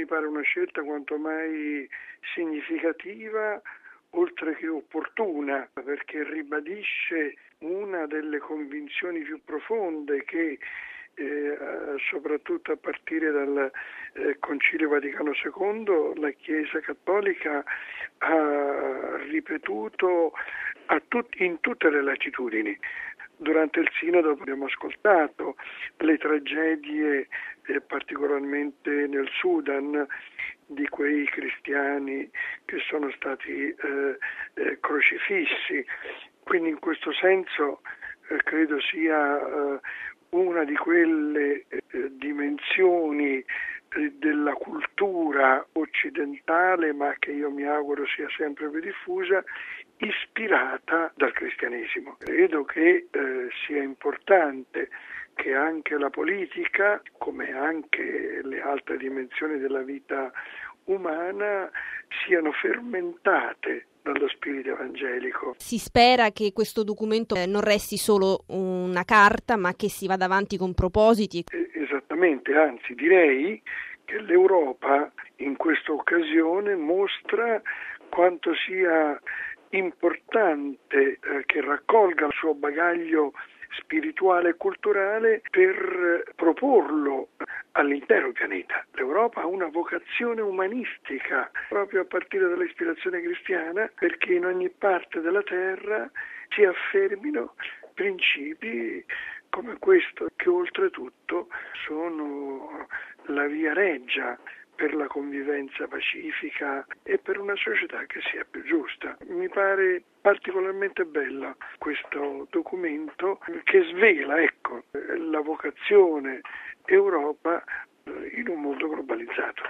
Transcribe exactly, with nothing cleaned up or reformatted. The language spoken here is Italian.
mi pare una scelta quanto mai significativa, oltre che opportuna, perché ribadisce una delle convinzioni più profonde che eh, soprattutto a partire dal eh, Concilio Vaticano secondo la Chiesa Cattolica ha ripetuto a tut- in tutte le latitudini. Durante il Sinodo abbiamo ascoltato le tragedie, eh, particolarmente nel Sudan, di quei cristiani che sono stati eh, eh, crocifissi. Quindi in questo senso eh, credo sia eh, una di quelle eh, dimensioni eh, della cultura occidentale, ma che io mi auguro sia sempre più diffusa, ispirata dal cristianesimo. Credo che eh, sia importante che anche la politica, come anche le altre dimensioni della vita umana, siano fermentate dallo spirito evangelico. Si spera che questo documento non resti solo una carta, ma che si vada avanti con propositi. Esattamente, anzi direi che l'Europa in questa occasione mostra quanto sia importante eh, che raccolga il suo bagaglio spirituale e culturale per proporlo all'intero pianeta. L'Europa ha una vocazione umanistica proprio a partire dall'ispirazione cristiana, perché in ogni parte della terra si affermino principi come questo, che oltretutto sono la via reggia per la convivenza pacifica e per una società che sia più giusta. Mi pare particolarmente bello questo documento che svela, ecco, la vocazione Europa in un mondo globalizzato.